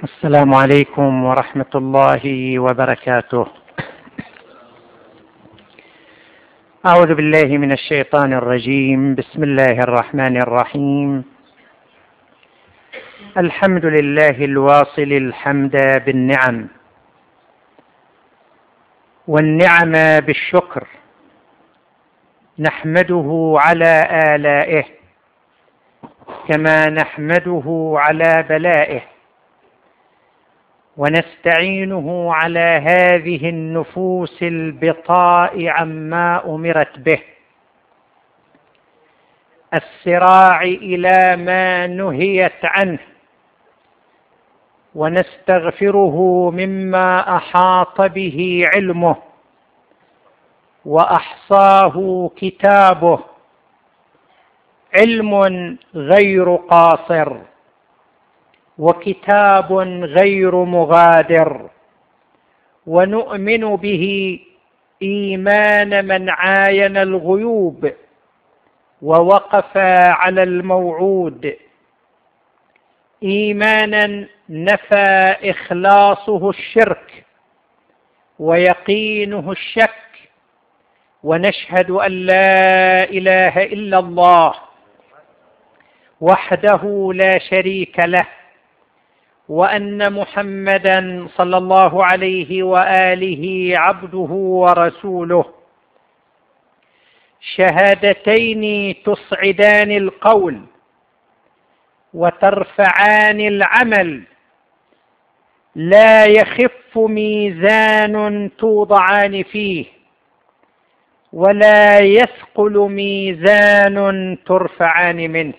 السلام عليكم ورحمة الله وبركاته. أعوذ بالله من الشيطان الرجيم. بسم الله الرحمن الرحيم. الحمد لله الواصل الحمد بالنعم، والنعم بالشكر، نحمده على آلائه كما نحمده على بلائه، ونستعينه على هذه النفوس البطاء عما أمرت به، السراع إلى ما نهيت عنه، ونستغفره مما أحاط به علمه وأحصاه كتابه، علم غير قاصر وكتاب غير مغادر، ونؤمن به إيمان من عاين الغيوب ووقف على الموعود، إيمانا نفى إخلاصه الشرك ويقينه الشك، ونشهد أن لا إله إلا الله وحده لا شريك له، وأن محمدا صلى الله عليه وآله عبده ورسوله، شهادتين تصعدان القول وترفعان العمل، لا يخف ميزان توضعان فيه ولا يثقل ميزان ترفعان منه.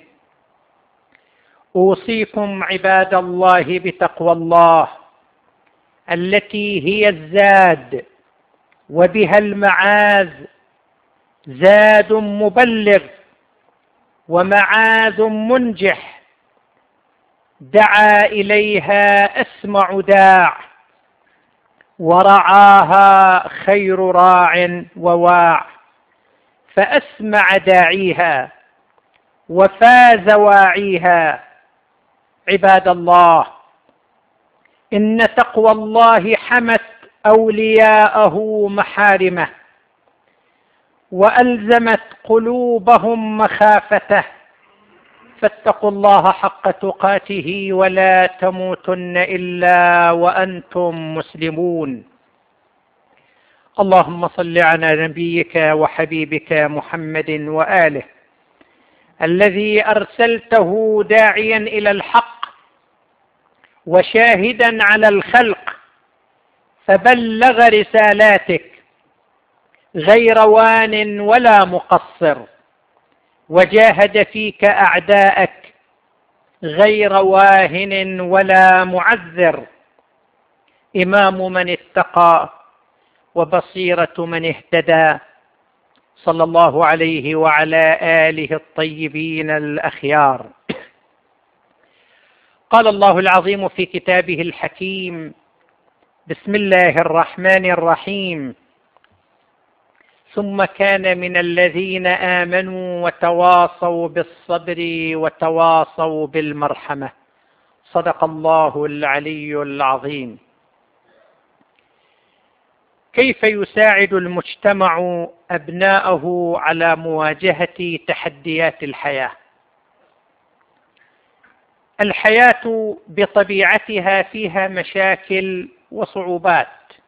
أوصيكم عباد الله بتقوى الله التي هي الزاد وبها المعاذ، زاد مبلغ ومعاذ منجح، دعا إليها أسمع داع، ورعاها خير راع وواع، فأسمع داعيها وفاز واعيها. عباد الله، إن تقوى الله حمت أولياءه محارمه، وألزمت قلوبهم مخافته، فاتقوا الله حق تقاته ولا تموتن إلا وأنتم مسلمون. اللهم صل على نبيك وحبيبك محمد وآله الذي أرسلته داعيا إلى الحق وشاهدا على الخلق، فبلغ رسالاتك غير وان ولا مقصر، وجاهد فيك أعداءك غير واهن ولا معذر، إمام من اتقى وبصيرة من اهتدى، صلى الله عليه وعلى آله الطيبين الأخيار. قال الله العظيم في كتابه الحكيم: بسم الله الرحمن الرحيم: ثم كان من الذين آمنوا وتواصوا بالصبر وتواصوا بالمرحمة. صدق الله العلي العظيم. كيف يساعد المجتمع أبناءه على مواجهة تحديات الحياة؟ الحياة بطبيعتها فيها مشاكل وصعوبات،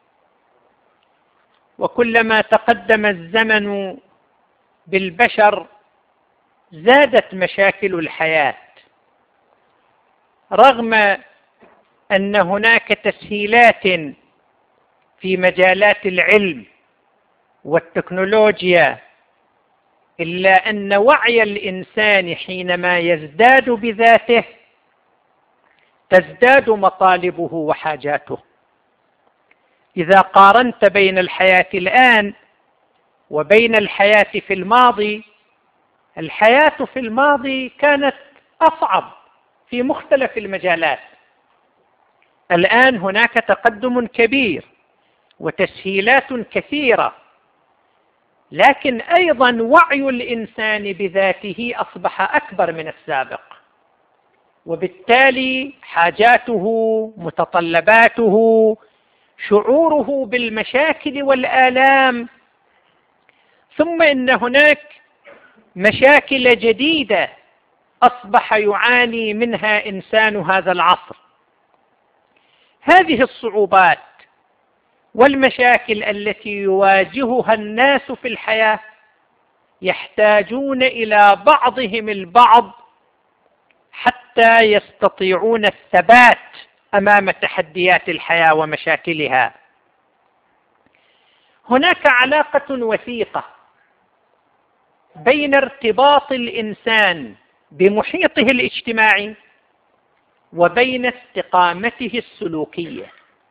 وكلما تقدم الزمن بالبشر زادت مشاكل الحياة، رغم أن هناك تسهيلات في مجالات العلم والتكنولوجيا، إلا أن وعي الإنسان حينما يزداد بذاته تزداد مطالبه وحاجاته. إذا قارنت بين الحياة الآن وبين الحياة في الماضي، الحياة في الماضي كانت أصعب في مختلف المجالات. الآن هناك تقدم كبير وتسهيلات كثيرة، لكن أيضا وعي الإنسان بذاته أصبح أكبر من السابق. وبالتالي حاجاته، متطلباته، شعوره بالمشاكل والآلام. ثم إن هناك مشاكل جديدة أصبح يعاني منها إنسان هذا العصر. هذه الصعوبات والمشاكل التي يواجهها الناس في الحياة يحتاجون إلى بعضهم البعض حتى يستطيعون الثبات أمام تحديات الحياة ومشاكلها. هناك علاقة وثيقة بين ارتباط الإنسان بمحيطه الاجتماعي وبين استقامته السلوكية.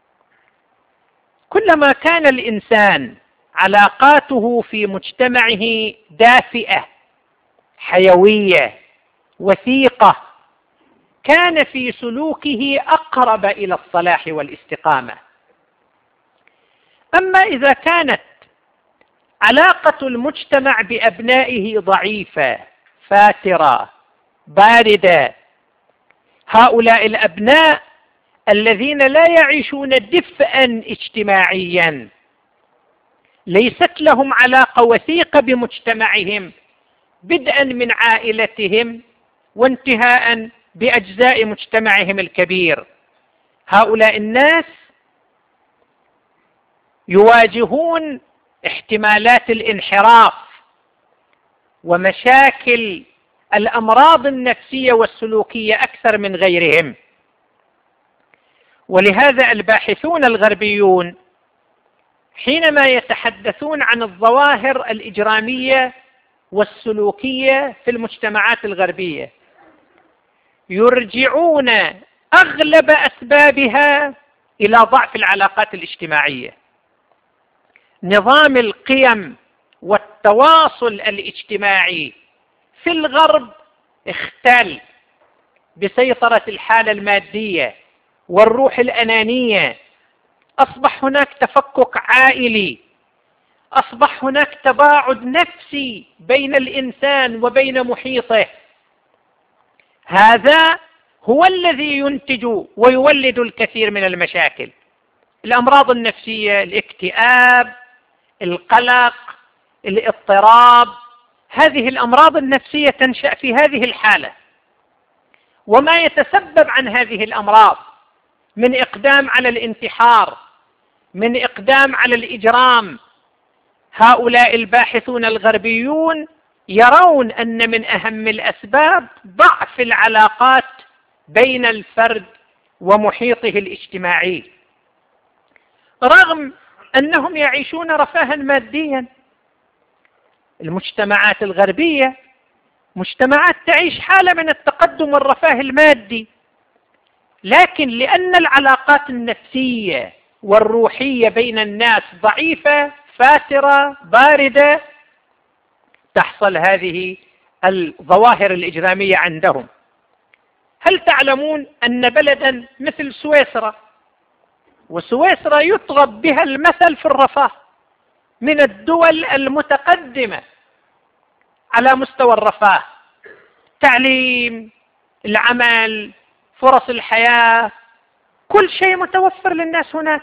كلما كان الإنسان علاقاته في مجتمعه دافئة، حيوية، وثيقة، كان في سلوكه أقرب إلى الصلاح والاستقامة. أما إذا كانت علاقة المجتمع بأبنائه ضعيفة، فاترة، باردة، هؤلاء الأبناء الذين لا يعيشون دفئا اجتماعيا، ليست لهم علاقة وثيقة بمجتمعهم، بدءا من عائلتهم وانتهاء بأجزاء مجتمعهم الكبير. هؤلاء الناس يواجهون احتمالات الانحراف ومشاكل الأمراض النفسية والسلوكية أكثر من غيرهم. ولهذا الباحثون الغربيون حينما يتحدثون عن الظواهر الإجرامية والسلوكية في المجتمعات الغربية يرجعون أغلب أسبابها إلى ضعف العلاقات الاجتماعية. نظام القيم والتواصل الاجتماعي في الغرب اختل بسيطرة الحالة المادية والروح الأنانية. أصبح هناك تفكك عائلي، أصبح هناك تباعد نفسي بين الإنسان وبين محيطه. هذا هو الذي ينتج ويولد الكثير من المشاكل، الأمراض النفسية، الاكتئاب، القلق، الاضطراب. هذه الأمراض النفسية تنشأ في هذه الحالة. وما يتسبب عن هذه الأمراض من إقدام على الانتحار، من إقدام على الإجرام. هؤلاء الباحثون الغربيون يرون أن من أهم الأسباب ضعف العلاقات بين الفرد ومحيطه الاجتماعي، رغم أنهم يعيشون رفاها ماديا. المجتمعات الغربية مجتمعات تعيش حالة من التقدم والرفاه المادي، لكن لأن العلاقات النفسية والروحية بين الناس ضعيفة، فاترة، باردة، تحصل هذه الظواهر الإجرامية عندهم. هل تعلمون أن بلدا مثل سويسرا، وسويسرا يطغى بها المثل في الرفاه، من الدول المتقدمة على مستوى الرفاه، تعليم، العمل، فرص الحياة، كل شيء متوفر للناس هناك.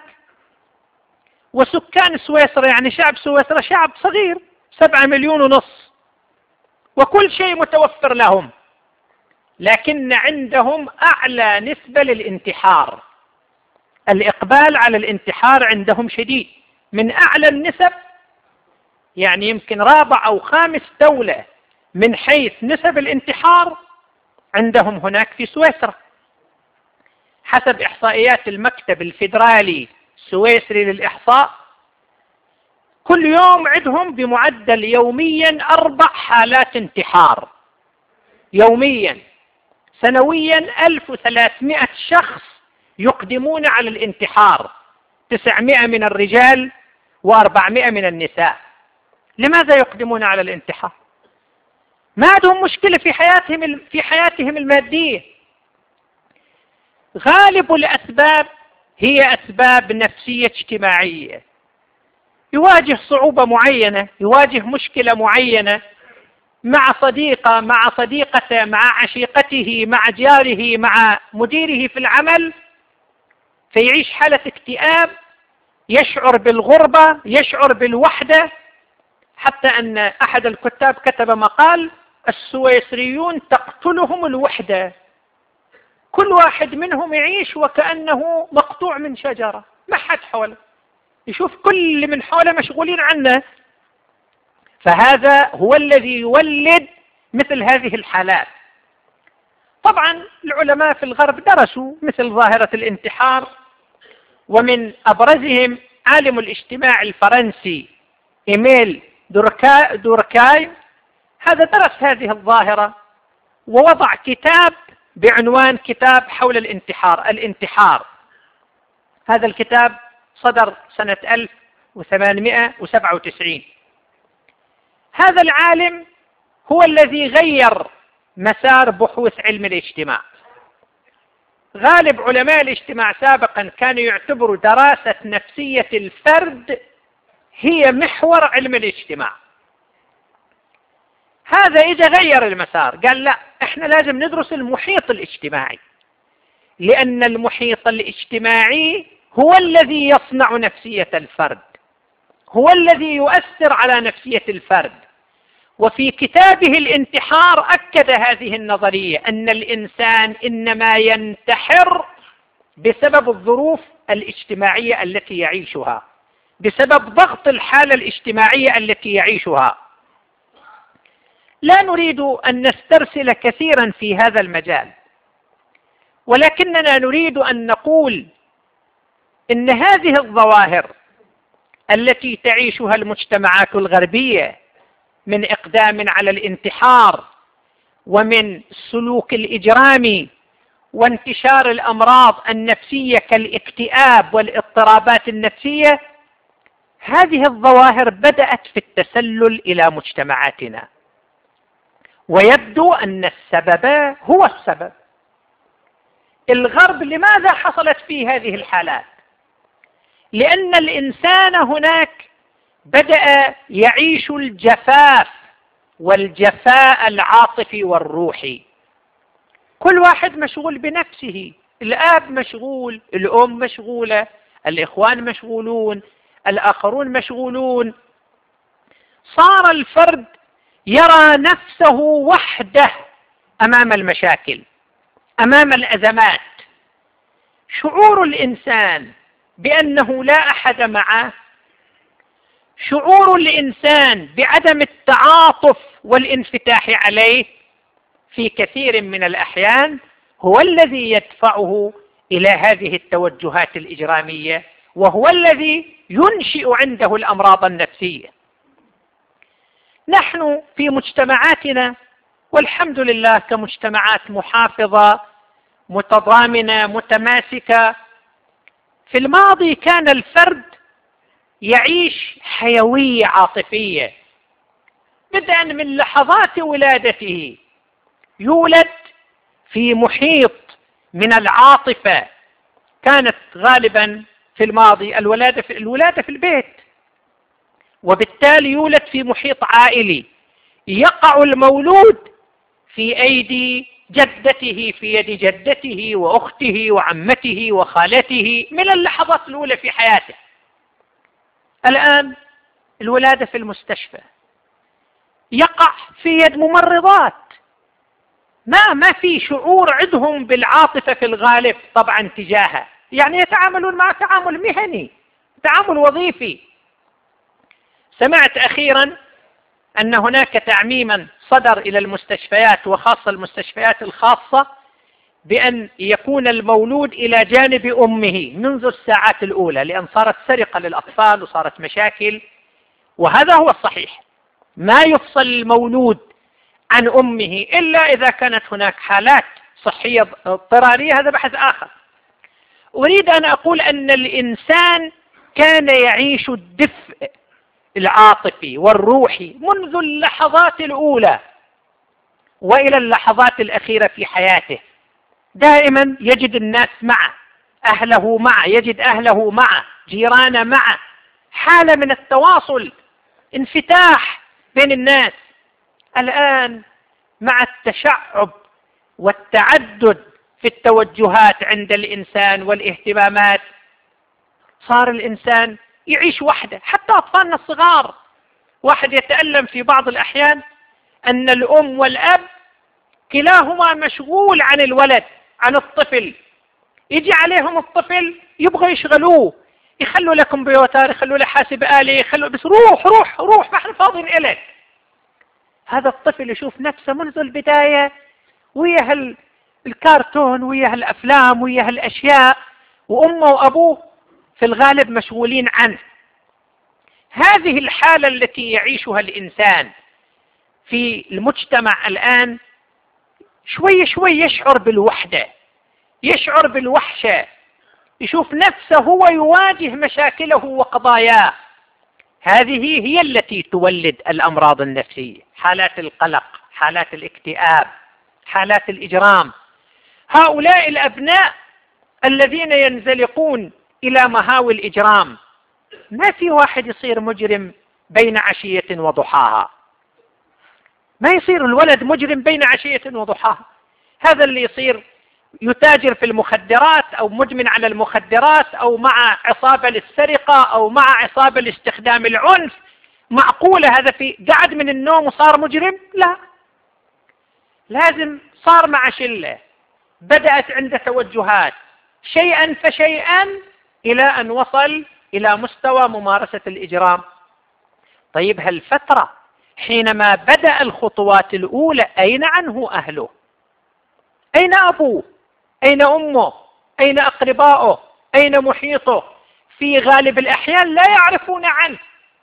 وسكان سويسرا، يعني شعب سويسرا شعب صغير، 7.5 مليون، وكل شيء متوفر لهم، لكن عندهم أعلى نسبة للانتحار. الإقبال على الانتحار عندهم شديد، من أعلى النسب، يعني يمكن 4 أو 5 دولة من حيث نسب الانتحار عندهم هناك في سويسرا، حسب إحصائيات المكتب الفيدرالي السويسري للإحصاء. كل يوم عندهم بمعدل يوميا 4 حالات انتحار يوميا. سنويا 1300 شخص يقدمون على الانتحار، 900 من الرجال و400 من النساء. لماذا يقدمون على الانتحار؟ ما عندهم مشكلة في حياتهم المادية. غالب الأسباب هي أسباب نفسية اجتماعية. يواجه صعوبة معينة، يواجه مشكلة معينة، مع صديقة، مع صديقته، مع عشيقته، مع جاره، مع مديره في العمل، فيعيش حالة اكتئاب، يشعر بالغربة، يشعر بالوحدة، حتى أن أحد الكتاب كتب مقال: السويسريون تقتلهم الوحدة، كل واحد منهم يعيش وكأنه مقطوع من شجرة، ما حد حوله، يشوف كل من حوله مشغولين عنه. فهذا هو الذي يولد مثل هذه الحالات. طبعا العلماء في الغرب درسوا مثل ظاهرة الانتحار، ومن أبرزهم عالم الاجتماع الفرنسي إيميل دوركاي، هذا درس هذه الظاهرة ووضع كتاب بعنوان كتاب حول الانتحار. هذا الكتاب صدر سنة 1897. هذا العالم هو الذي غير مسار بحوث علم الاجتماع. غالب علماء الاجتماع سابقا كانوا يعتبروا دراسة نفسية الفرد هي محور علم الاجتماع. هذا إذا غير المسار، قال لا، احنا لازم ندرس المحيط الاجتماعي، لأن المحيط الاجتماعي هو الذي يصنع نفسية الفرد، هو الذي يؤثر على نفسية الفرد. وفي كتابه الانتحار أكد هذه النظرية، أن الإنسان إنما ينتحر بسبب الظروف الاجتماعية التي يعيشها، بسبب ضغط الحالة الاجتماعية التي يعيشها. لا نريد أن نسترسل كثيرا في هذا المجال، ولكننا نريد أن نقول إن هذه الظواهر التي تعيشها المجتمعات الغربية من إقدام على الانتحار، ومن السلوك الإجرامي، وانتشار الأمراض النفسية كالاكتئاب والاضطرابات النفسية، هذه الظواهر بدأت في التسلل إلى مجتمعاتنا، ويبدو أن السبب هو السبب. الغرب لماذا حصلت فيه هذه الحالات؟ لأن الإنسان هناك بدأ يعيش الجفاف والجفاء العاطفي والروحي. كل واحد مشغول بنفسه، الآب مشغول، الأم مشغولة، الإخوان مشغولون، الآخرون مشغولون. صار الفرد يرى نفسه وحده أمام المشاكل، أمام الأزمات. شعور الإنسان بأنه لا أحد معه، شعور الإنسان بعدم التعاطف والانفتاح عليه في كثير من الأحيان هو الذي يدفعه إلى هذه التوجهات الإجرامية، وهو الذي ينشئ عنده الأمراض النفسية. نحن في مجتمعاتنا والحمد لله كمجتمعات محافظة متضامنة متماسكة، في الماضي كان الفرد يعيش حيوية عاطفية، بدءا من لحظات ولادته يولد في محيط من العاطفة. كانت غالبا في الماضي الولادة في البيت، وبالتالي يولد في محيط عائلي. يقع المولود في أيدي جدته، في يد جدته وأخته وعمته وخالته من اللحظات الأولى في حياته. الآن الولادة في المستشفى، يقع في يد ممرضات، ما في شعور عندهم بالعاطفة في الغالب طبعا تجاهه، يعني يتعاملون مع تعامل مهني، تعامل وظيفي. سمعت أخيرا أن هناك تعميما صدر إلى المستشفيات وخاصة المستشفيات الخاصة بأن يكون المولود إلى جانب أمه منذ الساعات الأولى، لأن صارت سرقة للأطفال وصارت مشاكل، وهذا هو الصحيح. ما يفصل المولود عن أمه إلا إذا كانت هناك حالات صحية اضطرارية، هذا بحث آخر. أريد أن أقول أن الإنسان كان يعيش الدفء العاطفي والروحي منذ اللحظات الأولى وإلى اللحظات الأخيرة في حياته. دائما يجد الناس معه، أهله معه، يجد أهله معه، جيرانه معه، حالة من التواصل، انفتاح بين الناس. الآن مع التشعب والتعدد في التوجهات عند الإنسان والاهتمامات، صار الإنسان يعيش وحده. حتى أطفالنا الصغار، واحد يتألم في بعض الأحيان أن الأم والأب كلاهما مشغول عن الولد، عن الطفل. يجي عليهم الطفل يبغى يشغلوه، يخلوا له كمبيوتر، يخلوا له حاسب آلي، يخلوا بس روح روح روح ما احنا فاضيين إليك. هذا الطفل يشوف نفسه منذ البداية ويا الكرتون ويا الأفلام ويا الأشياء، وأمه وأبوه في الغالب مشغولين عنه. هذه الحالة التي يعيشها الإنسان في المجتمع الآن، شوي شوي يشعر بالوحدة، يشعر بالوحشة، يشوف نفسه هو يواجه مشاكله وقضاياه. هذه هي التي تولد الأمراض النفسية، حالات القلق، حالات الاكتئاب، حالات الإجرام. هؤلاء الأبناء الذين ينزلقون إلى مهاوي الإجرام، ما في واحد يصير مجرم بين عشية وضحاها، ما يصير الولد مجرم بين عشية وضحاها. هذا اللي يصير يتاجر في المخدرات أو مدمن على المخدرات أو مع عصابة للسرقة أو مع عصابة لاستخدام العنف، معقولة هذا في قعد من النوم وصار مجرم؟ لا، لازم صار مع شلة، بدأت عنده توجهات شيئا فشيئا إلى أن وصل إلى مستوى ممارسة الإجرام. طيب هالفترة حينما بدأ الخطوات الأولى، أين عنه أهله؟ أين أبوه؟ أين أمه؟ أين أقربائه؟ أين محيطه؟ في غالب الأحيان لا يعرفون عنه.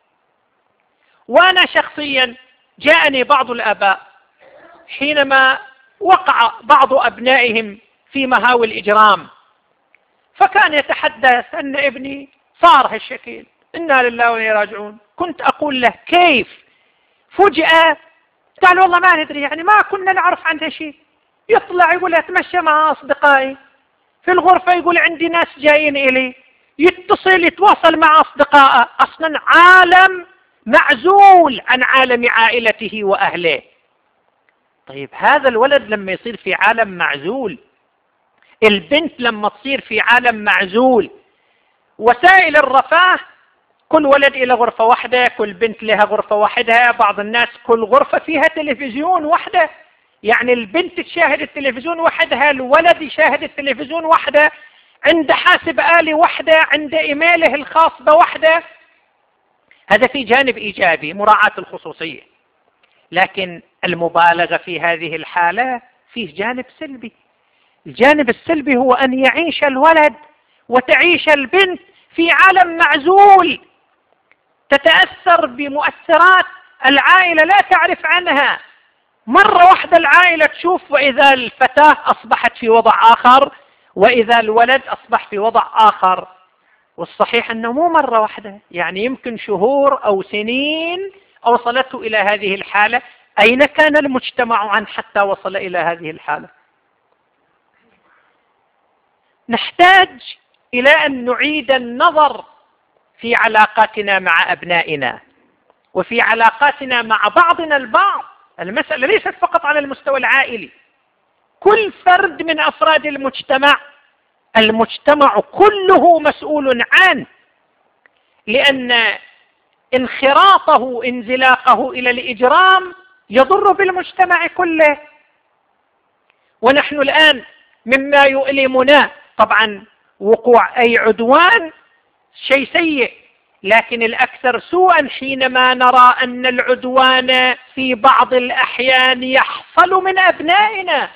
وأنا شخصيا جاءني بعض الآباء حينما وقع بعض أبنائهم في مهاوي الإجرام، فكان يتحدث أن ابني صار هالشكل، إنا لله وإنا راجعون. كنت أقول له كيف؟ فجأة قال والله ما ندري، يعني ما كنا نعرف عنه شيء. يطلع يقول أتمشى مع أصدقائي في الغرفة، يقول عندي ناس جايين إلي، يتصل يتواصل مع أصدقائه. أصلا عالم معزول عن عالم عائلته وأهله. طيب هذا الولد لما يصير في عالم معزول، البنت لما تصير في عالم معزول، وسائل الرفاه كل ولد إلى غرفة واحدة، كل بنت لها غرفة واحدة، بعض الناس كل غرفة فيها تلفزيون واحدة، يعني البنت تشاهد التلفزيون وحدها، الولد يشاهد التلفزيون وحده، عنده حاسب آلي وحده، عنده إيميله الخاص بوحده. هذا في جانب إيجابي، مراعاة الخصوصية. لكن المبالغة في هذه الحالة فيه جانب سلبي. الجانب السلبي هو أن يعيش الولد وتعيش البنت في عالم معزول، تتأثر بمؤثرات العائلة لا تعرف عنها. مرة واحدة العائلة تشوف وإذا الفتاة أصبحت في وضع آخر، وإذا الولد أصبح في وضع آخر. والصحيح أنه مو مرة واحدة، يعني يمكن شهور أو سنين أوصلته إلى هذه الحالة. أين كان المجتمع عن حتى وصل إلى هذه الحالة؟ نحتاج إلى أن نعيد النظر في علاقاتنا مع أبنائنا وفي علاقاتنا مع بعضنا البعض. المسألة ليست فقط على المستوى العائلي، كل فرد من أفراد المجتمع كله مسؤول عنه، لأن انخراطه انزلاقه إلى الإجرام يضر بالمجتمع كله. ونحن الآن مما يؤلمنا طبعا وقوع أي عدوان شيء سيء، لكن الأكثر سوءا حينما نرى أن العدوان في بعض الأحيان يحصل من أبنائنا.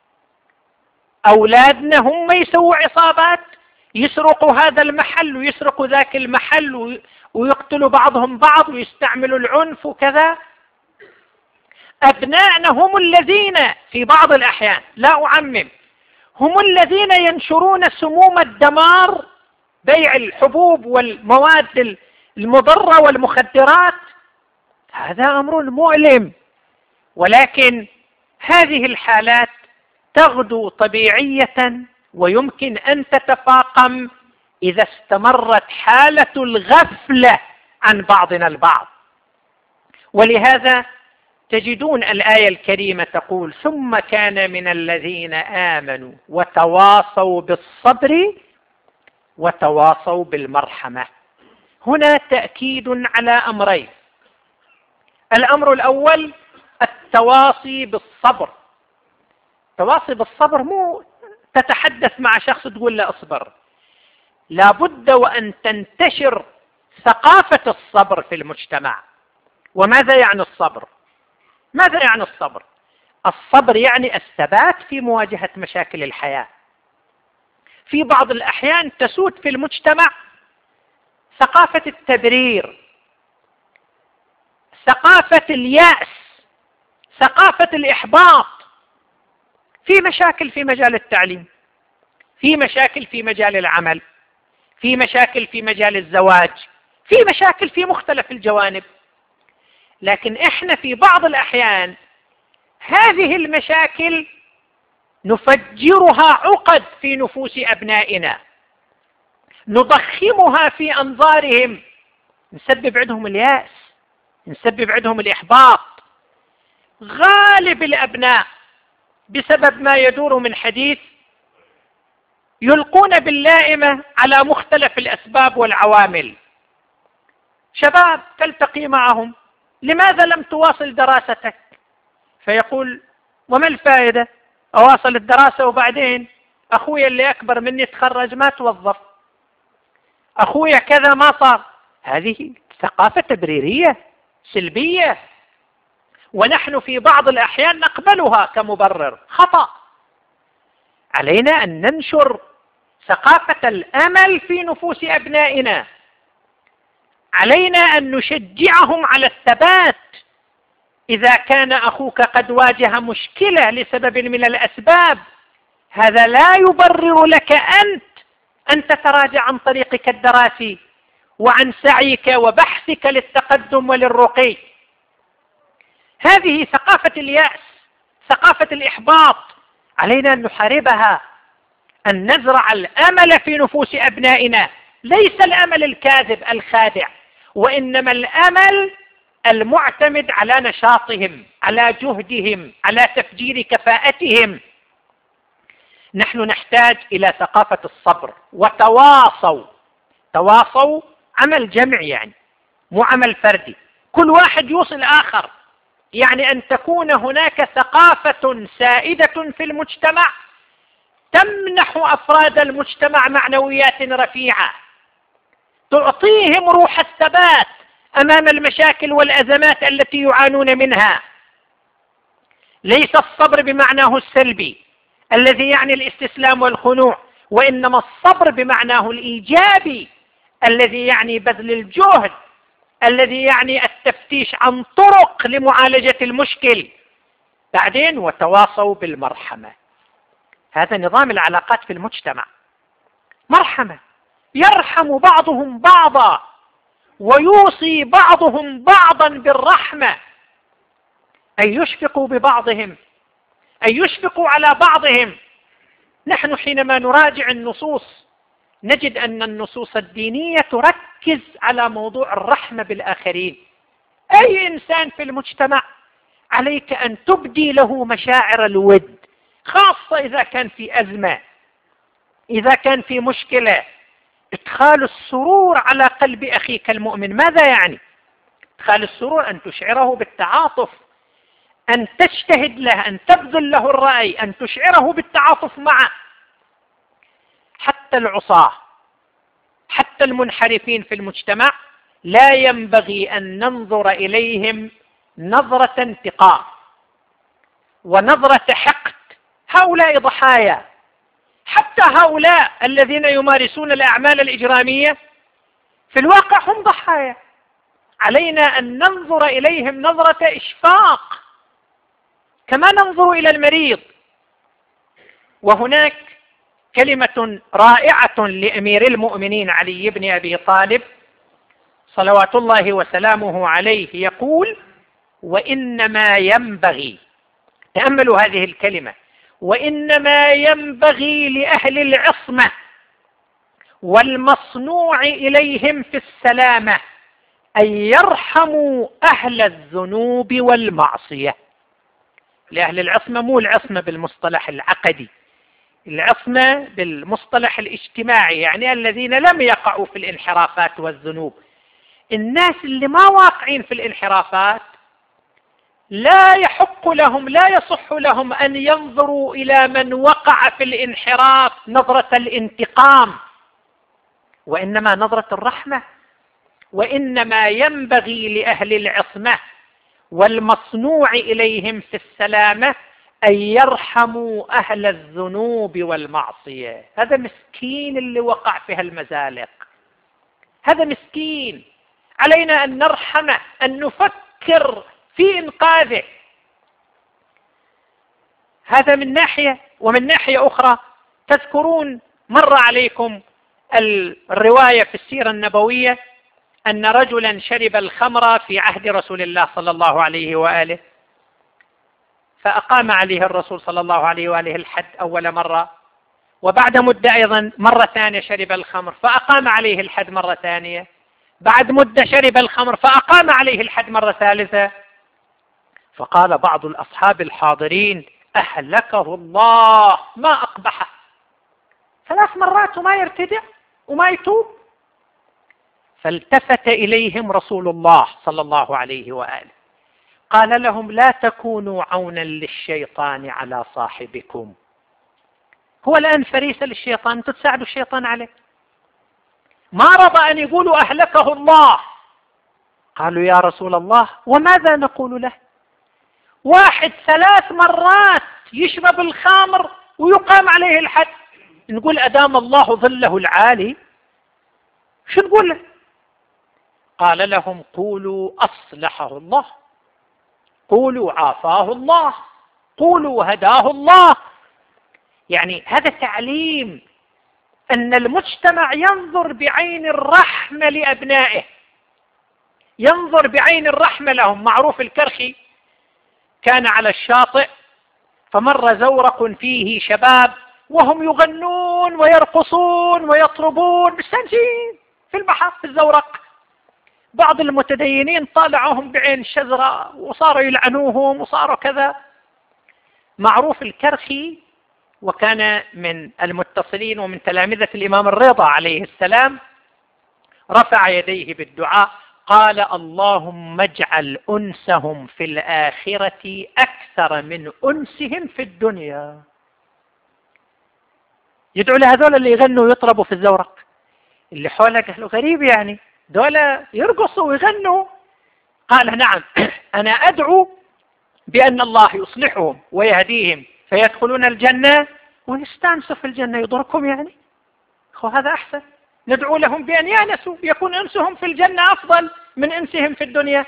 أولادنا هم يسووا عصابات، يسرقوا هذا المحل ويسرقوا ذاك المحل ويقتلوا بعضهم بعض ويستعملوا العنف وكذا. أبنائنا هم الذين في بعض الأحيان، لا أعمم، هم الذين ينشرون سموم الدمار، بيع الحبوب والمواد المضرة والمخدرات. هذا أمر مؤلم، ولكن هذه الحالات تغدو طبيعية ويمكن أن تتفاقم إذا استمرت حالة الغفلة عن بعضنا البعض. ولهذا تجدون الآية الكريمة تقول: ثم كان من الذين آمنوا وتواصوا بالصبر وتواصوا بالمرحمة. هنا تأكيد على أمرين. الأمر الأول التواصي بالصبر. التواصي بالصبر مو تتحدث مع شخص تقول له اصبر، لابد وأن تنتشر ثقافة الصبر في المجتمع. وماذا يعني الصبر؟ ماذا يعني الصبر؟ الصبر يعني الثبات في مواجهة مشاكل الحياة. في بعض الأحيان تسود في المجتمع ثقافة التبرير، ثقافة اليأس، ثقافة الإحباط. في مشاكل في مجال التعليم، في مشاكل في مجال العمل، في مشاكل في مجال الزواج، في مشاكل في مختلف الجوانب. لكن احنا في بعض الأحيان هذه المشاكل نفجرها عقد في نفوس أبنائنا، نضخمها في أنظارهم، نسبب عندهم اليأس، نسبب عندهم الإحباط. غالب الأبناء بسبب ما يدور من حديث يلقون باللائمة على مختلف الأسباب والعوامل. شباب تلتقي معهم: لماذا لم تواصل دراستك؟ فيقول: وما الفائدة؟ أواصل الدراسة وبعدين أخويا اللي أكبر مني تخرج ما توظف، أخويا كذا ما صار. هذه ثقافة تبريرية سلبية، ونحن في بعض الأحيان نقبلها كمبرر. خطأ. علينا أن ننشر ثقافة الأمل في نفوس أبنائنا، علينا أن نشجعهم على الثبات. إذا كان أخوك قد واجه مشكلة لسبب من الأسباب، هذا لا يبرر لك أن تتراجع عن طريقك الدراسي وعن سعيك وبحثك للتقدم وللرقي. هذه ثقافة اليأس، ثقافة الإحباط، علينا أن نحاربها، أن نزرع الأمل في نفوس أبنائنا. ليس الأمل الكاذب الخادع، وإنما الأمل المعتمد على نشاطهم، على جهدهم، على تفجير كفاءتهم. نحن نحتاج إلى ثقافة الصبر. وتواصوا، تواصوا عمل جمعي يعني، مو عمل فردي، كل واحد يوصل آخر. يعني أن تكون هناك ثقافة سائدة في المجتمع تمنح أفراد المجتمع معنويات رفيعة، تعطيهم روح الثبات أمام المشاكل والأزمات التي يعانون منها. ليس الصبر بمعناه السلبي الذي يعني الاستسلام والخنوع، وإنما الصبر بمعناه الإيجابي الذي يعني بذل الجهد، الذي يعني التفتيش عن طرق لمعالجة المشكل. بعدين وتواصوا بالمرحمة. هذا نظام العلاقات في المجتمع، مرحمة، يرحم بعضهم بعضا ويوصي بعضهم بعضا بالرحمة، أن يشفقوا ببعضهم، أن يشفقوا على بعضهم. نحن حينما نراجع النصوص نجد أن النصوص الدينية تركز على موضوع الرحمة بالآخرين. أي إنسان في المجتمع عليك أن تبدي له مشاعر الود، خاصة إذا كان في أزمة، إذا كان في مشكلة. إدخال السرور على قلب أخيك المؤمن ماذا يعني؟ إدخال السرور أن تشعره بالتعاطف، أن تجتهد له، أن تبذل له الرأي، أن تشعره بالتعاطف معه. حتى العصاة، حتى المنحرفين في المجتمع لا ينبغي أن ننظر إليهم نظرة انتقام ونظرة حقد. هؤلاء ضحايا، حتى هؤلاء الذين يمارسون الأعمال الإجرامية في الواقع هم ضحايا. علينا أن ننظر إليهم نظرة إشفاق كما ننظر إلى المريض. وهناك كلمة رائعة لأمير المؤمنين علي بن أبي طالب صلوات الله وسلامه عليه، يقول: وإنما ينبغي، تأملوا هذه الكلمة، وإنما ينبغي لأهل العصمة والمصنوع إليهم في السلامة أن يرحموا أهل الذنوب والمعصية. لأهل العصمة مو العصمة بالمصطلح العقدي، العصمة بالمصطلح الاجتماعي، يعني الذين لم يقعوا في الانحرافات والذنوب. الناس اللي ما واقعين في الانحرافات لا يحق لهم، لا يصح لهم أن ينظروا إلى من وقع في الانحراف نظرة الانتقام، وإنما نظرة الرحمة. وإنما ينبغي لأهل العصمة والمصنوع إليهم في السلامة أن يرحموا أهل الذنوب والمعصية. هذا مسكين اللي وقع في هالمزالق، هذا مسكين، علينا أن نرحمه، أن نفكر في إنقاذه. هذا من ناحية. ومن ناحية أخرى تذكرون مر عليكم الرواية في السيرة النبوية أن رجلا شرب الخمر في عهد رسول الله صلى الله عليه وآله، فأقام عليه الرسول صلى الله عليه وآله الحد أول مرة، وبعد مدة أيضا مرة ثانية شرب الخمر فأقام عليه الحد مرة ثانية، بعد مدة شرب الخمر فأقام عليه الحد مرة ثالثة. فقال بعض الأصحاب الحاضرين: أهلكه الله، ما أقبحه، 3 مرات وما يرتدع وما يتوب. فالتفت إليهم رسول الله صلى الله عليه وآله قال لهم: لا تكونوا عونا للشيطان على صاحبكم. هو الآن فريسة للشيطان، أنتم تساعدوا الشيطان عليه. ما رضى أن يقولوا أهلكه الله. قالوا: يا رسول الله وماذا نقول له؟ واحد 3 مرات يشرب الخمر ويقام عليه الحد، نقول أدام الله ظله العالي؟ شو نقول له؟ قال لهم: قولوا أصلحه الله، قولوا عافاه الله، قولوا هداه الله. يعني هذا تعليم أن المجتمع ينظر بعين الرحمة لأبنائه، ينظر بعين الرحمة لهم. معروف الكرخي كان على الشاطئ فمر زورق فيه شباب وهم يغنون ويرقصون ويطربون مستانسين في البحر في الزورق. بعض المتدينين طالعوهم بعين الشزرة وصاروا يلعنوهم وصاروا كذا. معروف الكرخي وكان من المتصلين ومن تلامذة الإمام الرضا عليه السلام، رفع يديه بالدعاء قال: اللهم اجعل أنسهم في الآخرة أكثر من أنسهم في الدنيا. يدعو لهذول اللي يغنوا ويطربوا في الزورق. اللي حوله قالوا: غريب يعني دول يرقصوا ويغنوا. قال: نعم، أنا أدعو بأن الله يصلحهم ويهديهم فيدخلون الجنة ويستانسوا في الجنة. يضركم يعني؟ هذا أحسن. ندعو لهم بأن يأنسوا، يكون أنسهم في الجنة أفضل من أنسهم في الدنيا.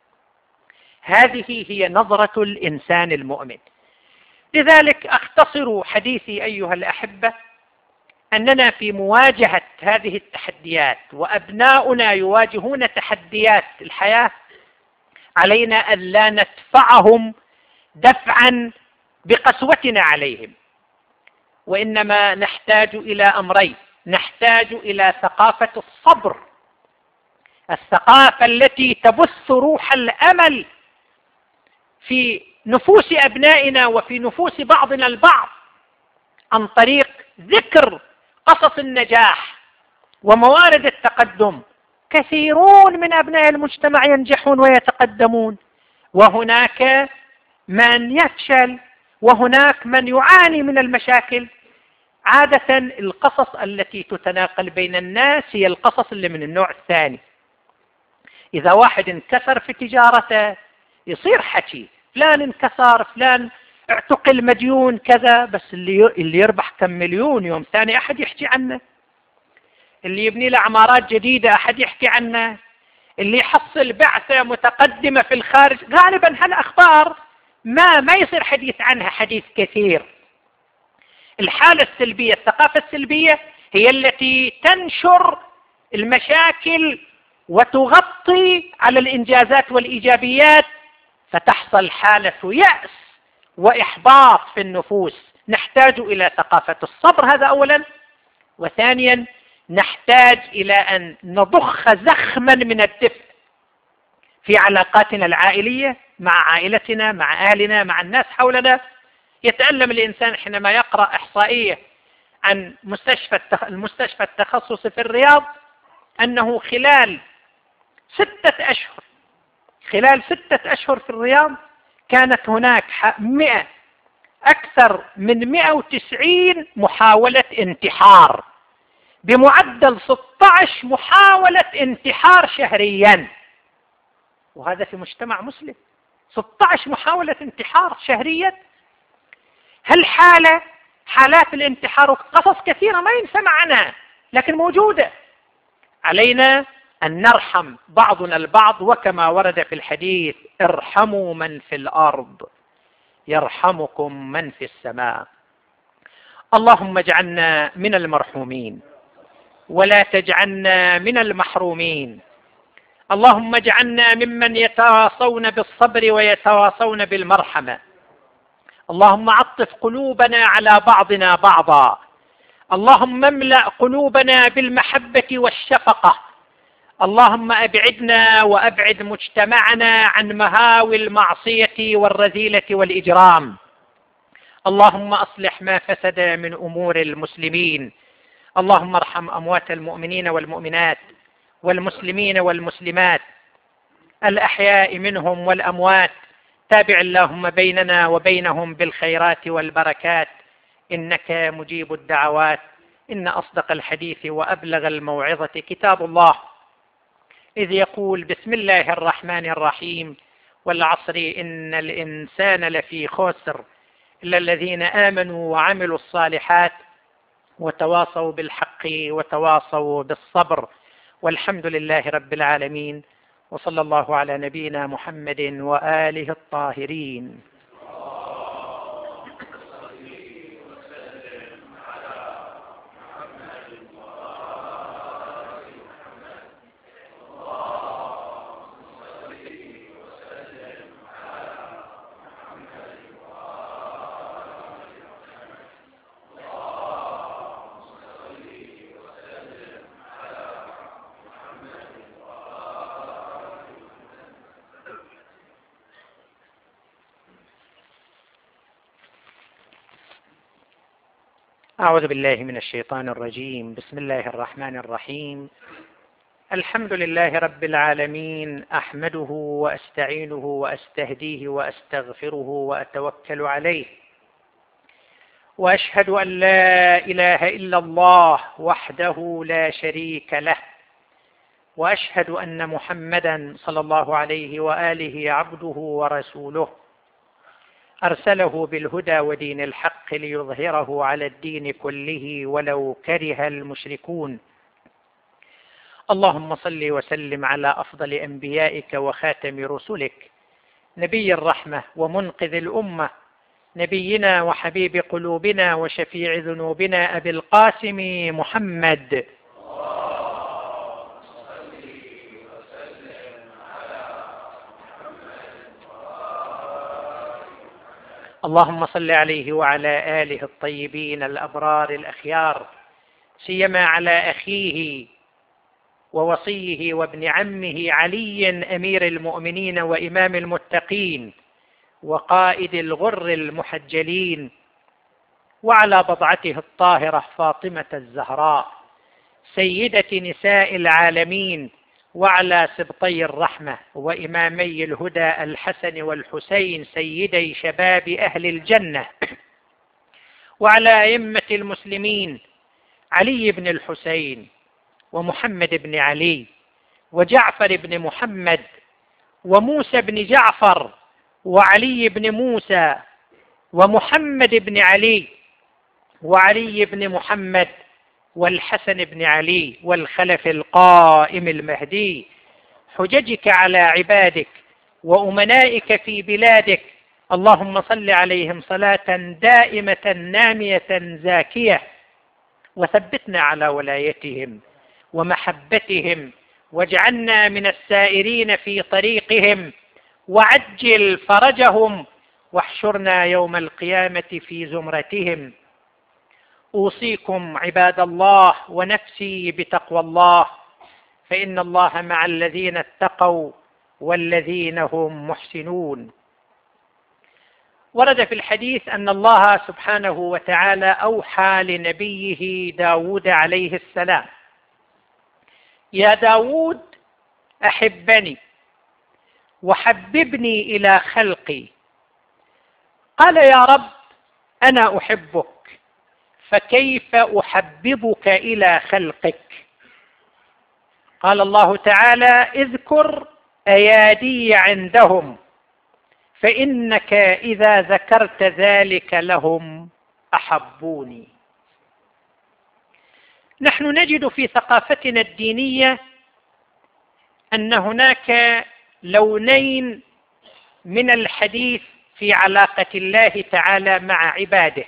هذه هي نظرة الإنسان المؤمن. لذلك أختصر حديثي أيها الأحبة أننا في مواجهة هذه التحديات وأبناؤنا يواجهون تحديات الحياة، علينا أن لا ندفعهم دفعا بقسوتنا عليهم، وإنما نحتاج إلى أمرين. نحتاج إلى ثقافة الصبر، الثقافة التي تبث روح الأمل في نفوس أبنائنا وفي نفوس بعضنا البعض عن طريق ذكر قصص النجاح وموارد التقدم. كثيرون من أبناء المجتمع ينجحون ويتقدمون، وهناك من يفشل، وهناك من يعاني من المشاكل. عادة القصص التي تتناقل بين الناس هي القصص اللي من النوع الثاني. إذا واحد انكسر في تجارته يصير حكي: فلان انكسر، فلان اعتقل، مديون كذا. بس اللي يربح كم مليون يوم ثاني أحد يحكي عنه، اللي يبني له عمارات جديدة أحد يحكي عنه، اللي يحصل بعثة متقدمة في الخارج. غالبا هالأخبار ما يصير حديث عنها حديث كثير. الحالة السلبية، الثقافة السلبية هي التي تنشر المشاكل وتغطي على الإنجازات والإيجابيات، فتحصل حالة يأس وإحباط في النفوس. نحتاج إلى ثقافة الصبر، هذا أولا. وثانيا نحتاج إلى أن نضخ زخما من الدفء في علاقاتنا العائلية مع عائلتنا، مع أهلنا، مع الناس حولنا. يتألم الإنسان حينما يقرأ إحصائية عن المستشفى التخصصي في الرياض أنه خلال 6 أشهر في الرياض كانت هناك أكثر من 190 محاولة انتحار، بمعدل 16 محاولة انتحار شهريا، وهذا في مجتمع مسلم. 16 محاولة انتحار شهريا. هل حالات الانتحار وقصص كثيرة ما ينسمع عنها لكن موجودة. علينا أن نرحم بعضنا البعض، وكما ورد في الحديث: ارحموا من في الأرض يرحمكم من في السماء. اللهم اجعلنا من المرحومين ولا تجعلنا من المحرومين. اللهم اجعلنا ممن يتواصون بالصبر ويتواصون بالمرحمة. اللهم عطف قلوبنا على بعضنا بعضا. اللهم املأ قلوبنا بالمحبة والشفقة. اللهم أبعدنا وأبعد مجتمعنا عن مهاوي المعصية والرذيلة والإجرام. اللهم أصلح ما فسد من أمور المسلمين. اللهم ارحم أموات المؤمنين والمؤمنات والمسلمين والمسلمات الأحياء منهم والأموات. تابع اللهم بيننا وبينهم بالخيرات والبركات، إنك مجيب الدعوات. إن أصدق الحديث وأبلغ الموعظة كتاب الله، إذ يقول: بسم الله الرحمن الرحيم، والعصر إن الإنسان لفي خسر إلا الذين آمنوا وعملوا الصالحات وتواصوا بالحق وتواصوا بالصبر. والحمد لله رب العالمين، وصلى الله على نبينا محمد وآله الطاهرين. أعوذ بالله من الشيطان الرجيم. بسم الله الرحمن الرحيم. الحمد لله رب العالمين، أحمده وأستعينه وأستهديه وأستغفره وأتوكل عليه، وأشهد أن لا إله إلا الله وحده لا شريك له، وأشهد أن محمدا صلى الله عليه وآله عبده ورسوله، أرسله بالهدى ودين الحق ليظهره على الدين كله ولو كره المشركون. اللهم صل وسلم على أفضل أنبيائك وخاتم رسلك، نبي الرحمة ومنقذ الأمة، نبينا وحبيب قلوبنا وشفيع ذنوبنا أبي القاسم محمد. اللهم صل عليه وعلى آله الطيبين الأبرار الأخيار، سيما على أخيه ووصيه وابن عمه علي أمير المؤمنين وإمام المتقين وقائد الغر المحجلين، وعلى بضعته الطاهرة فاطمة الزهراء سيدة نساء العالمين، وعلى سبطي الرحمة وإمامي الهدى الحسن والحسين سيدي شباب أهل الجنة، وعلى أئمة المسلمين علي بن الحسين ومحمد بن علي وجعفر بن محمد وموسى بن جعفر وعلي بن موسى ومحمد بن علي وعلي بن محمد والحسن بن علي والخلف القائم المهدي، حججك على عبادك وأمنائك في بلادك. اللهم صل عليهم صلاة دائمة نامية زاكية، وثبتنا على ولايتهم ومحبتهم، واجعلنا من السائرين في طريقهم، وعجل فرجهم، واحشرنا يوم القيامة في زمرتهم. أوصيكم عباد الله ونفسي بتقوى الله، فإن الله مع الذين اتقوا والذين هم محسنون. ورد في الحديث أن الله سبحانه وتعالى أوحى لنبيه داود عليه السلام: يا داود أحبني وحببني إلى خلقي. قال: يا رب أنا أحبك، فكيف أحببك إلى خلقك؟ قال الله تعالى: اذكر أيادي عندهم، فإنك إذا ذكرت ذلك لهم أحبوني. نحن نجد في ثقافتنا الدينية أن هناك لونين من الحديث في علاقة الله تعالى مع عباده.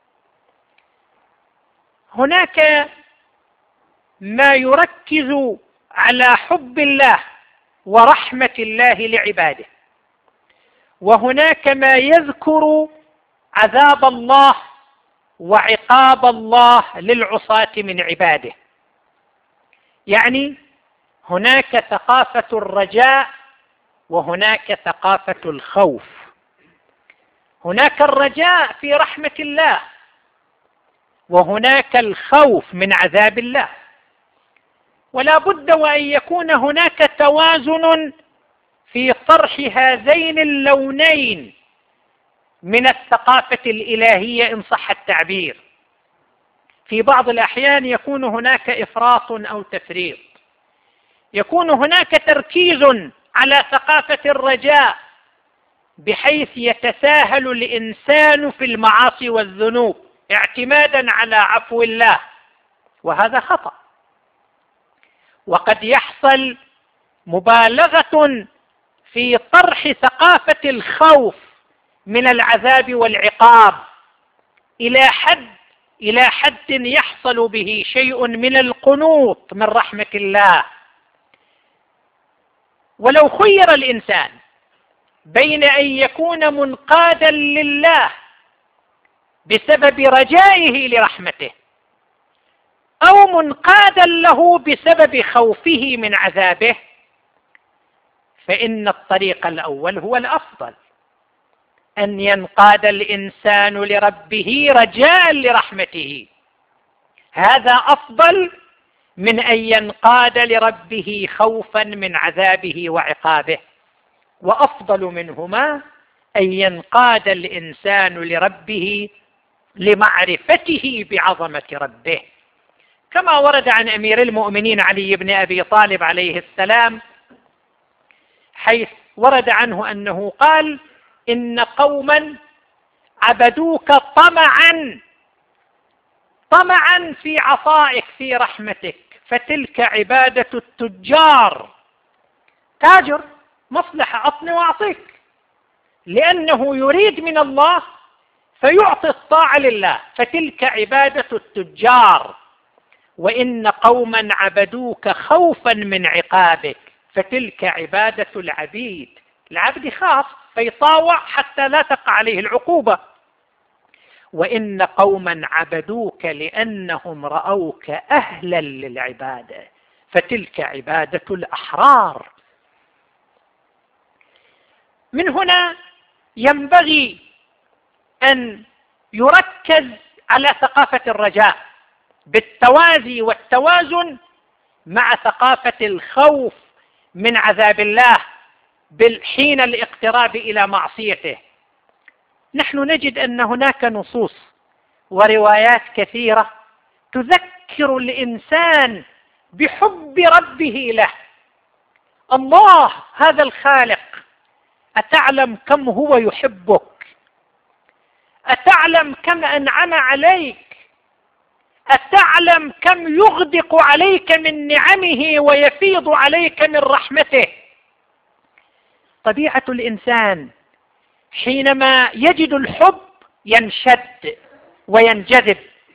هناك ما يركز على حب الله ورحمة الله لعباده، وهناك ما يذكر عذاب الله وعقاب الله للعصاة من عباده. يعني هناك ثقافة الرجاء وهناك ثقافة الخوف. هناك الرجاء في رحمة الله، وهناك الخوف من عذاب الله. ولا بد وأن يكون هناك توازن في طرح هذين اللونين من الثقافة الإلهية إن صح التعبير. في بعض الأحيان يكون هناك إفراط أو تفريط، يكون هناك تركيز على ثقافة الرجاء بحيث يتساهل الإنسان في المعاصي والذنوب اعتمادا على عفو الله، وهذا خطأ. وقد يحصل مبالغة في طرح ثقافة الخوف من العذاب والعقاب إلى حد يحصل به شيء من القنوط من رحمة الله. ولو خير الإنسان بين أن يكون منقادا لله بسبب رجائه لرحمته أو منقادا له بسبب خوفه من عذابه، فإن الطريق الأول هو الأفضل، أن ينقاد الإنسان لربه رجاء لرحمته. هذا أفضل من أن ينقاد لربه خوفا من عذابه وعقابه، وأفضل منهما أن ينقاد الإنسان لربه لمعرفته بعظمة ربه، كما ورد عن أمير المؤمنين علي بن أبي طالب عليه السلام، حيث ورد عنه أنه قال: إن قوما عبدوك طمعا في عطائك في رحمتك، فتلك عبادة التجار. تاجر مصلحة، أعطني وأعطيك، لأنه يريد من الله فيعطي الطاعة لله، فتلك عبادة التجار. وإن قوما عبدوك خوفا من عقابك، فتلك عبادة العبيد. العبد خاف فيطاوع حتى لا تقع عليه العقوبة. وإن قوما عبدوك لأنهم رأوك أهلا للعبادة، فتلك عبادة الأحرار. من هنا ينبغي أن يركز على ثقافة الرجاء بالتوازي والتوازن مع ثقافة الخوف من عذاب الله حين الاقتراب إلى معصيته. نحن نجد أن هناك نصوص وروايات كثيرة تذكر الإنسان بحب ربه له. الله هذا الخالق، أتعلم كم هو يحبك؟ أتعلم كم أنعم عليك؟ أتعلم كم يغدق عليك من نعمه ويفيض عليك من رحمته؟ طبيعة الإنسان حينما يجد الحب ينشد وينجذب.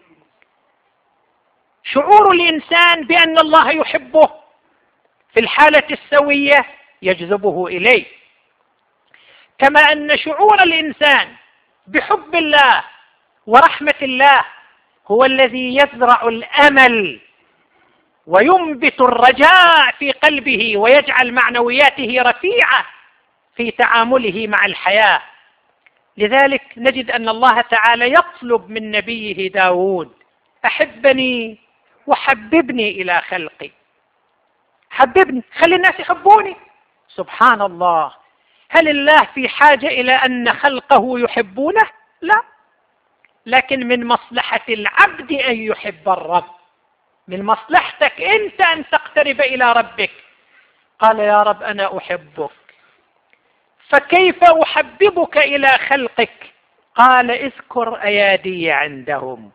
شعور الإنسان بأن الله يحبه في الحالة السوية يجذبه إليه، كما أن شعور الإنسان بحب الله ورحمة الله هو الذي يزرع الأمل وينبت الرجاء في قلبه ويجعل معنوياته رفيعة في تعامله مع الحياة. لذلك نجد أن الله تعالى يطلب من نبيه داود: أحبني وحببني إلى خلقي. حببني، خلي الناس يحبوني. سبحان الله، هل الله في حاجة إلى أن خلقه يحبونه؟ لا، لكن من مصلحة العبد أن يحب الرب، من مصلحتك أنت أن تقترب إلى ربك. قال: يا رب أنا أحبك، فكيف أحببك إلى خلقك؟ قال: اذكر أيادي عندهم.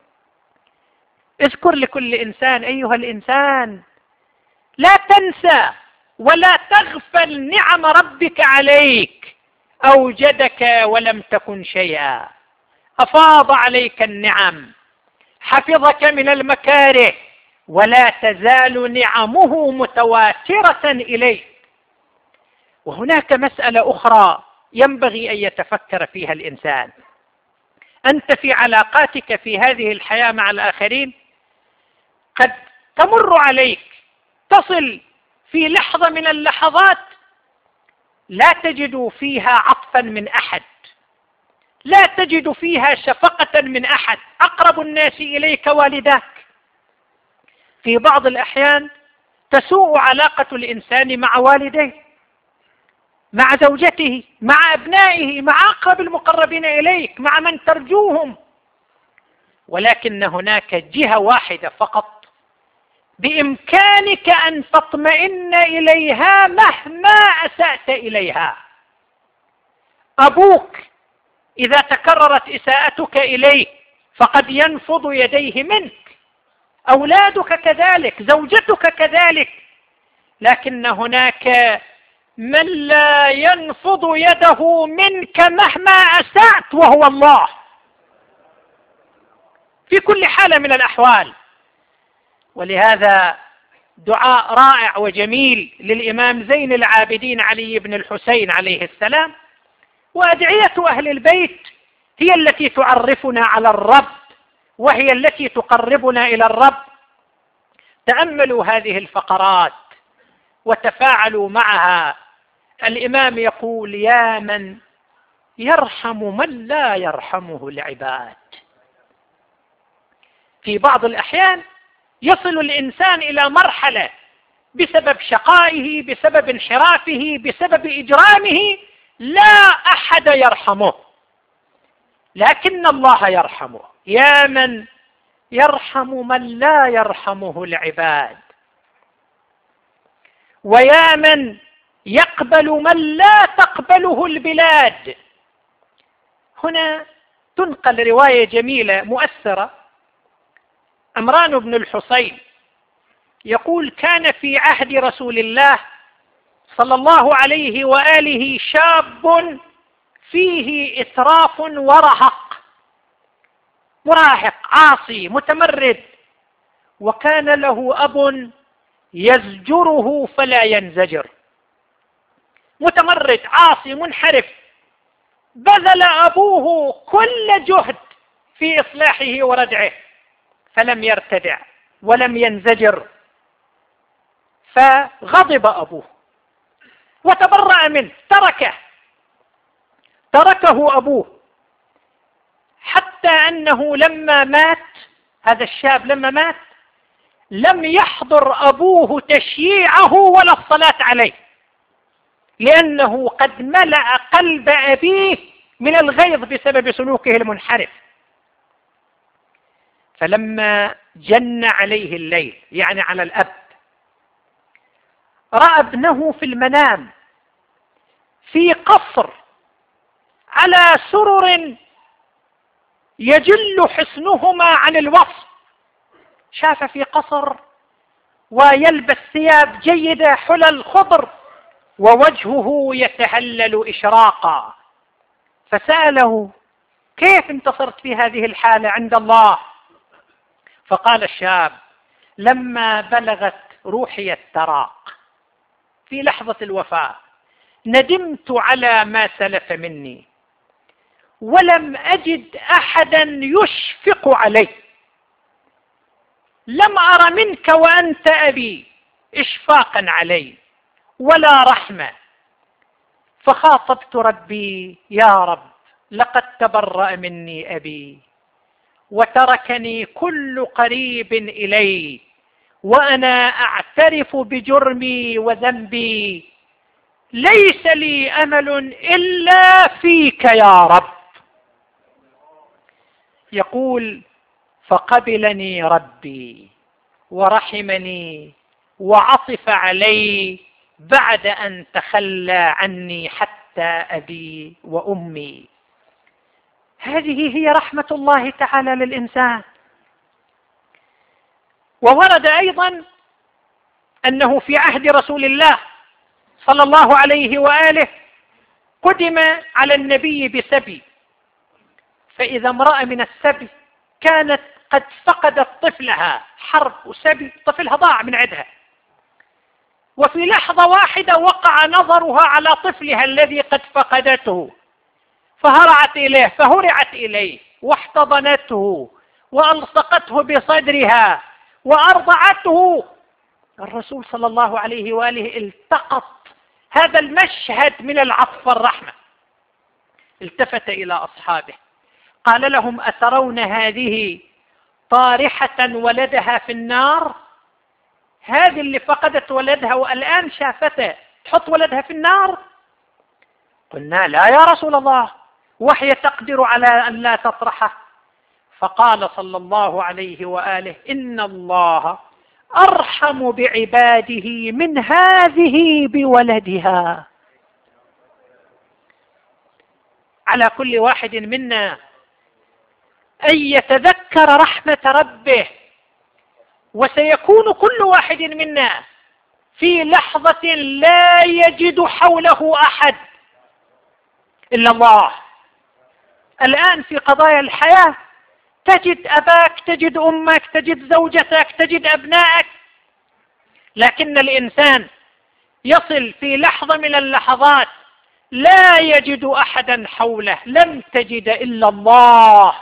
اذكر لكل إنسان أيها الإنسان، لا تنسى ولا تغفل نعم ربك عليك. أوجدك ولم تكن شيئا، أفاض عليك النعم، حفظك من المكاره، ولا تزال نعمه متواترة إليك. وهناك مسألة أخرى ينبغي أن يتفكر فيها الإنسان. أنت في علاقاتك في هذه الحياة مع الآخرين قد تمر عليك، تصل في لحظة من اللحظات لا تجد فيها عطفا من أحد، لا تجد فيها شفقة من أحد. أقرب الناس إليك والداك. في بعض الأحيان تسوء علاقة الإنسان مع والديه، مع زوجته، مع أبنائه، مع أقرب المقربين إليك، مع من ترجوهم. ولكن هناك جهة واحدة فقط بإمكانك أن تطمئن إليها مهما أسأت إليها: أبوك. إذا تكررت إساءتك إليه فقد ينفض يديه منك، أولادك كذلك، زوجتك كذلك. لكن هناك من لا ينفض يده منك مهما أسأت، وهو الله في كل حالة من الأحوال. ولهذا دعاء رائع وجميل للإمام زين العابدين علي بن الحسين عليه السلام، وأدعية أهل البيت هي التي تعرفنا على الرب، وهي التي تقربنا إلى الرب. تأملوا هذه الفقرات وتفاعلوا معها. الإمام يقول: يا من يرحم من لا يرحمه العباد. في بعض الأحيان يصل الإنسان إلى مرحلة بسبب شقائه، بسبب انحرافه، بسبب إجرامه لا أحد يرحمه، لكن الله يرحمه. يا من يرحم من لا يرحمه العباد، ويا من يقبل من لا تقبله البلاد. هنا تنقل رواية جميلة مؤثرة. عمران بن الحصين يقول: كان في عهد رسول الله صلى الله عليه وآله شاب فيه إسراف ورهق، مراهق عاصي متمرد، وكان له أب يزجره فلا ينزجر. متمرد عاصي منحرف، بذل أبوه كل جهد في إصلاحه وردعه فلم يرتدع ولم ينزجر، فغضب أبوه وتبرأ منه، تركه أبوه، حتى أنه لما مات هذا الشاب لم يحضر أبوه تشييعه ولا الصلاة عليه، لأنه قد ملأ قلب أبيه من الغيظ بسبب سلوكه المنحرف. فلما جن عليه الليل، يعني على الأب، رأى ابنه في المنام في قصر على سرر يجل حسنهما عن الوصف. شاف في قصر ويلبس ثياب جيدة، حلل خضر، ووجهه يتهلل إشراقا. فسأله: كيف انتصرت في هذه الحالة عند الله؟ فقال الشاب: لما بلغت روحي التراق في لحظة الوفاة ندمت على ما سلف مني، ولم أجد أحدا يشفق علي. لم أر منك وأنت أبي إشفاقا علي ولا رحمة. فخاطبت ربي: يا رب، لقد تبرأ مني أبي وتركني كل قريب إلي، وأنا أعترف بجرمي وذنبي، ليس لي أمل إلا فيك يا رب. يقول: فقبلني ربي ورحمني وعطف علي بعد أن تخلى عني حتى أبي وأمي. هذه هي رحمة الله تعالى للإنسان. وورد أيضا أنه في عهد رسول الله صلى الله عليه وآله قدم على النبي بسبي، فإذا امرأة من السبي كانت قد فقدت طفلها، حرب وسبي، طفلها ضاع من عندها، وفي لحظة واحدة وقع نظرها على طفلها الذي قد فقدته، فهرعت إليه واحتضنته وألصقته بصدرها وأرضعته. الرسول صلى الله عليه وآله التقط هذا المشهد من العطف والرحمة، التفت إلى أصحابه قال لهم: أترون هذه طارحة ولدها في النار؟ هذه اللي فقدت ولدها والآن شافته تحط ولدها في النار؟ قلنا: لا يا رسول الله، وهي تقدر على أن لا تطرحه. فقال صلى الله عليه وآله: إن الله أرحم بعباده من هذه بولدها. على كل واحد منا أن يتذكر رحمة ربه، وسيكون كل واحد منا في لحظة لا يجد حوله أحد إلا الله. الآن في قضايا الحياة تجد أباك، تجد أمك، تجد زوجتك، تجد أبنائك، لكن الإنسان يصل في لحظة من اللحظات لا يجد أحدا حوله، لم تجد إلا الله.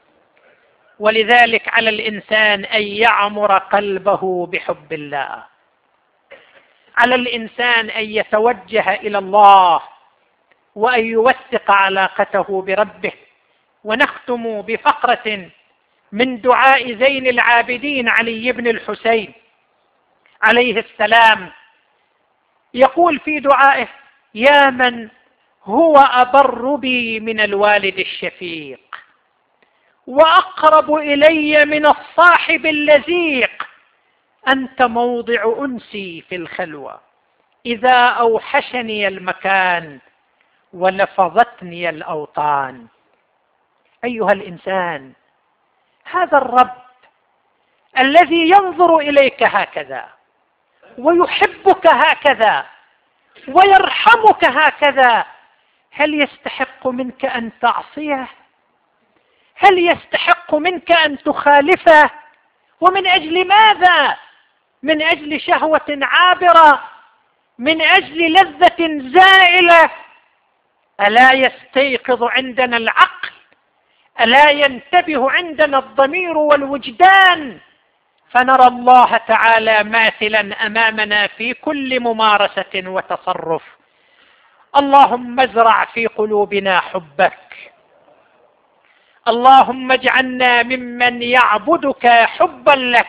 ولذلك على الإنسان أن يعمر قلبه بحب الله، على الإنسان أن يتوجه إلى الله وأن يوثق علاقته بربه. ونختم بفقرة من دعاء زين العابدين علي بن الحسين عليه السلام. يقول في دعائه: يا من هو أبر بي من الوالد الشفيق، وأقرب إلي من الصاحب اللزيق، أنت موضع أنسي في الخلوة، إذا أوحشني المكان ولفظتني الأوطان. أيها الإنسان، هذا الرب الذي ينظر إليك هكذا ويحبك هكذا ويرحمك هكذا، هل يستحق منك أن تعصيه؟ هل يستحق منك أن تخالفه؟ ومن أجل ماذا؟ من أجل شهوة عابرة؟ من أجل لذة زائلة؟ ألا يستيقظ عندنا العقل؟ ألا ينتبه عندنا الضمير والوجدان؟ فنرى الله تعالى ماثلا أمامنا في كل ممارسة وتصرف. اللهم ازرع في قلوبنا حبك، اللهم اجعلنا ممن يعبدك حبا لك،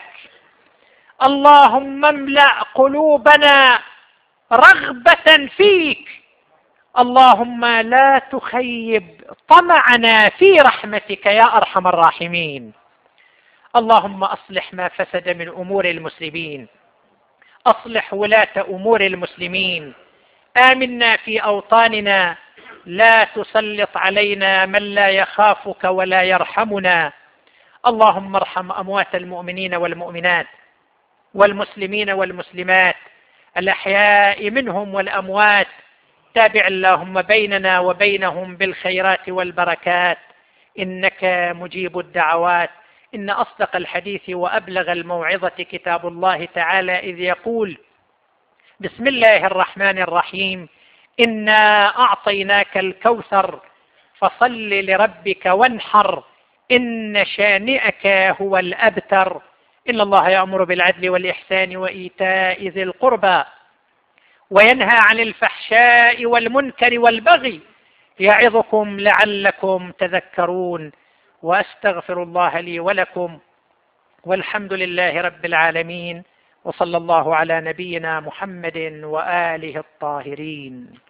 اللهم املأ قلوبنا رغبة فيك، اللهم لا تخيب طمعنا في رحمتك يا أرحم الراحمين. اللهم أصلح ما فسد من أمور المسلمين، أصلح ولاة أمور المسلمين، آمنا في أوطاننا، لا تسلط علينا من لا يخافك ولا يرحمنا. اللهم ارحم أموات المؤمنين والمؤمنات والمسلمين والمسلمات الأحياء منهم والأموات، تابع اللهم بيننا وبينهم بالخيرات والبركات، إنك مجيب الدعوات. إن أصدق الحديث وأبلغ الموعظة كتاب الله تعالى، إذ يقول: بسم الله الرحمن الرحيم، إنا أعطيناك الكوثر فصل لربك وانحر، إن شانئك هو الأبتر. إن الله يأمر بالعدل والإحسان وإيتاء ذي القربى وينهى عن الفحشاء والمنكر والبغي يعظكم لعلكم تذكرون. وأستغفر الله لي ولكم، والحمد لله رب العالمين، وصلى الله على نبينا محمد وآله الطاهرين.